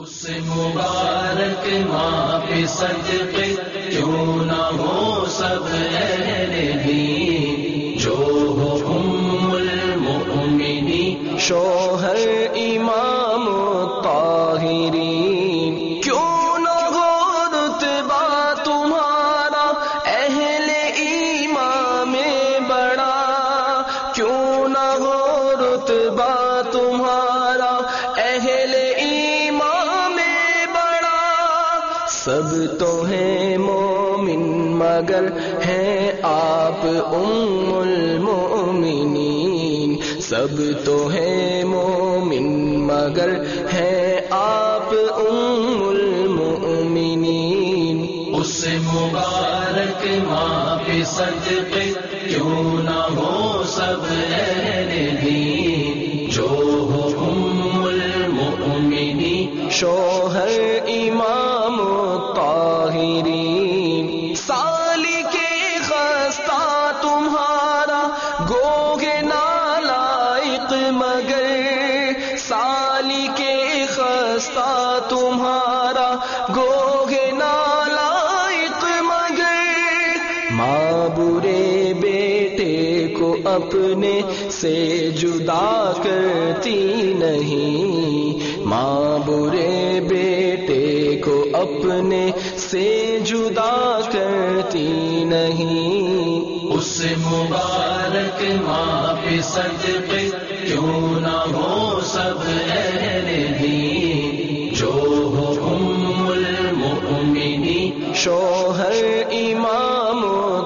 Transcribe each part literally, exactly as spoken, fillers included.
اس مبارک ماں پہ صدقے کیوں نہ ہو سب اہل دین، جو ہو ام المؤمنین شوہر امام الطاہرین، کیوں نہ ہو رتبہ تمہارا اہل ایمان میں بڑا، کیوں نہ ہو رتبہ تمہارا اہل ایمان میں بڑا، سب تو ہیں مومن مگر ہیں آپ ام المؤمنین، سب تو ہیں مومن مگر ہیں آپ ام المؤمنین۔ اس مبارک ماں پہ صدقے کیوں نہ ہو سب اہل دین، جو ہو ام المؤمنین شوہر امام الطاہرین، سالی کے خستہ تمہارا گوگے نالائق مگر، سالی کے خستہ تمہارا گوگے نالائق مگر، ماں برے بیٹے کو اپنے سے جدا کرتی نہیں، ماں برے بیٹے کو اپنے سے جدا کرتی نہیں۔ اس مبارک ماں پہ صدقے کیوں نہ ہو سب اہل دین، جو ہو ام المؤمنین شوہر امام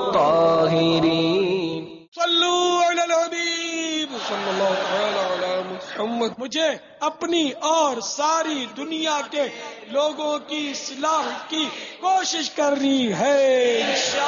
الطاہرین۔ صلو علی الحبیب صلی اللہ تعالی علی محمد۔ مجھے اپنی اور ساری دنیا کے لوگوں کی اصلاح کی کوشش کرنی ہے۔